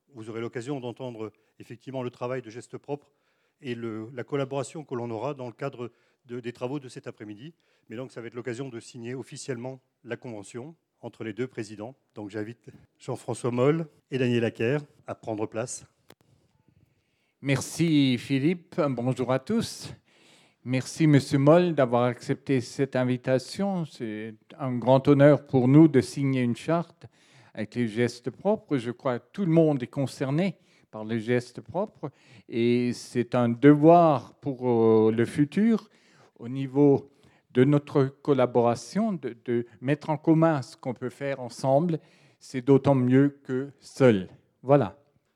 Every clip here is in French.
vous aurez l'occasion d'entendre effectivement le travail de Gestes Propres et la collaboration que l'on aura dans le cadre des travaux de cet après-midi. Mais donc, ça va être l'occasion de signer officiellement la convention entre les deux présidents. Donc, j'invite Jean-François Moll et Daniel Acker à prendre place. Merci Philippe, bonjour à tous. Merci Monsieur Moll d'avoir accepté cette invitation. C'est un grand honneur pour nous de signer une charte avec les gestes propres. Je crois que tout le monde est concerné par les gestes propres et c'est un devoir pour le futur au niveau de notre collaboration de mettre en commun ce qu'on peut faire ensemble. C'est d'autant mieux que seul. Voilà.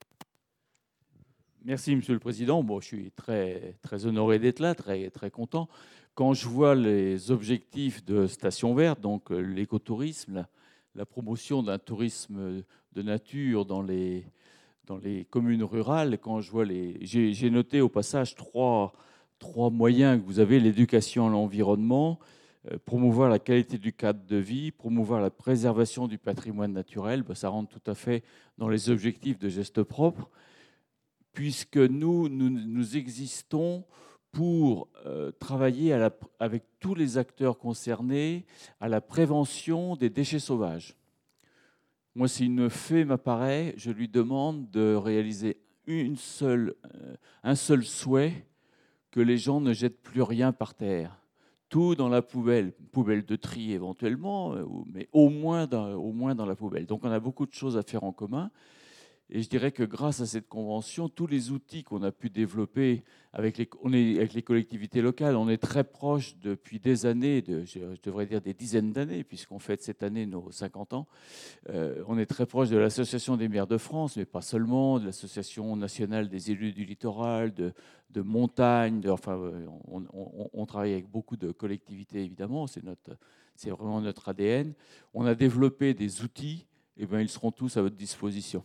Merci, Monsieur le Président. Bon, je suis très, très honoré d'être là, très, très content. Quand je vois les objectifs de Station Verte, donc l'écotourisme, la promotion d'un tourisme de nature dans les communes rurales, quand je vois j'ai noté au passage trois moyens que vous avez: l'éducation à l'environnement, promouvoir la qualité du cadre de vie, promouvoir la préservation du patrimoine naturel. Ben, ça rentre tout à fait dans les objectifs de Gestes Propres, puisque nous existons pour travailler avec tous les acteurs concernés à la prévention des déchets sauvages. Moi, si une fée m'apparaît, je lui demande de réaliser un seul souhait: que les gens ne jettent plus rien par terre. Tout dans la poubelle de tri éventuellement, mais au moins dans la poubelle. Donc on a beaucoup de choses à faire en commun. Et je dirais que grâce à cette convention, tous les outils qu'on a pu développer avec les collectivités locales, on est très proche depuis des années, je devrais dire des dizaines d'années, puisqu'on fête cette année nos 50 ans. On est très proche de l'Association des maires de France, mais pas seulement, de l'Association nationale des élus du littoral, de montagne. On travaille avec beaucoup de collectivités, évidemment, c'est vraiment notre ADN. On a développé des outils, et bien, ils seront tous à votre disposition.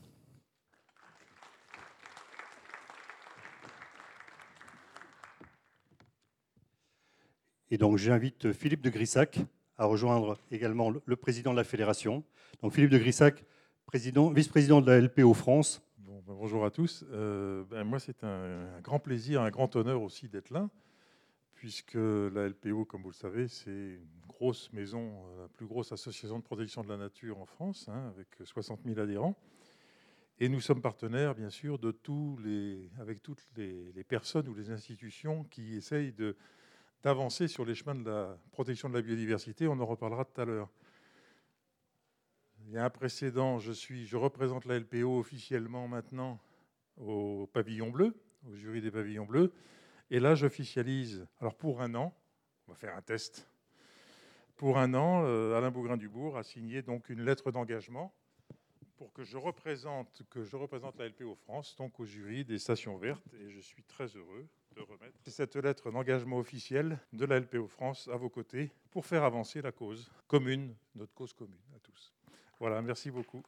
Et donc, j'invite Philippe de Grissac à rejoindre également le président de la fédération. Donc, Philippe de Grissac, vice-président de la LPO France. Bon, bonjour à tous. Moi, c'est un grand plaisir, un grand honneur aussi d'être là, puisque la LPO, comme vous le savez, c'est une grosse maison, la plus grosse association de protection de la nature en France, avec 60 000 adhérents. Et nous sommes partenaires, bien sûr, avec toutes les personnes ou les institutions qui essayent d'avancer sur les chemins de la protection de la biodiversité. On en reparlera tout à l'heure. Il y a un précédent, je représente la LPO officiellement maintenant au pavillon bleu, au jury des pavillons bleus. Et là, j'officialise, alors pour un an, on va faire un test. Pour un an, Alain Bougrain-Dubourg a signé donc une lettre d'engagement pour que je représente la LPO France, donc au jury des stations vertes. Et je suis très heureux de remettre cette lettre d'engagement officielle de la LPO France à vos côtés pour faire avancer la cause commune, notre cause commune à tous. Voilà, merci beaucoup.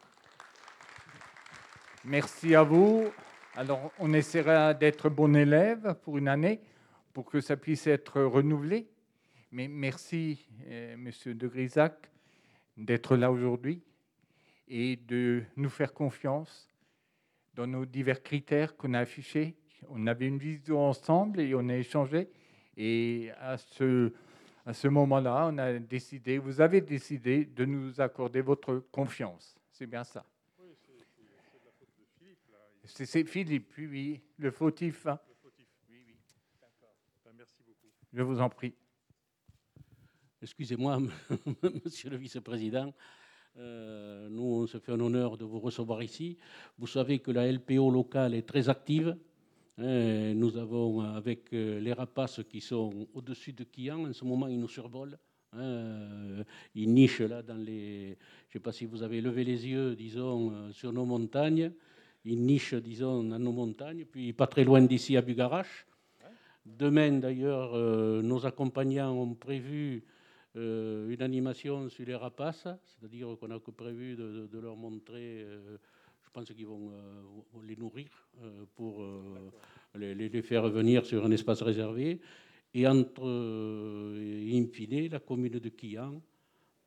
Merci à vous. Alors, on essaiera d'être bon élève pour une année, pour que ça puisse être renouvelé. Mais merci, Monsieur de Grissac, d'être là aujourd'hui et de nous faire confiance dans nos divers critères qu'on a affichés. On avait une vision ensemble et on a échangé. Et à ce moment-là, vous avez décidé de nous accorder votre confiance. C'est bien ça. Oui, c'est de la faute de Philippe. Là. C'est Philippe, oui, le fautif. Le fautif. Oui, d'accord. Merci beaucoup. Je vous en prie. Excusez-moi, monsieur le vice-président. Nous, on se fait un honneur de vous recevoir ici. Vous savez que la LPO locale est très active. Nous avons, avec les rapaces qui sont au-dessus de Quillan, en ce moment, ils nous survolent. Ils nichent là dans les... Je ne sais pas si vous avez levé les yeux, disons, sur nos montagnes. Ils nichent, disons, dans nos montagnes. Puis, pas très loin d'ici, à Bugarache. Demain, d'ailleurs, nos accompagnants ont prévu une animation sur les rapaces, c'est-à-dire qu'on a prévu de leur montrer, je pense qu'ils vont les nourrir pour les faire venir sur un espace réservé. Et entre in fine, la commune de Quillan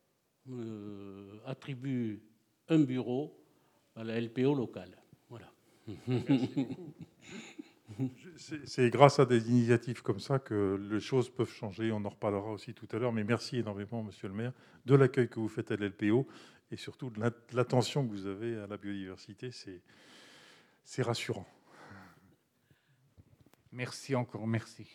attribue un bureau à la LPO locale. Voilà. C'est grâce à des initiatives comme ça que les choses peuvent changer. On en reparlera aussi tout à l'heure. Mais merci énormément, monsieur le maire, de l'accueil que vous faites à l'LPO et surtout de l'attention que vous avez à la biodiversité. C'est rassurant. Merci encore, merci.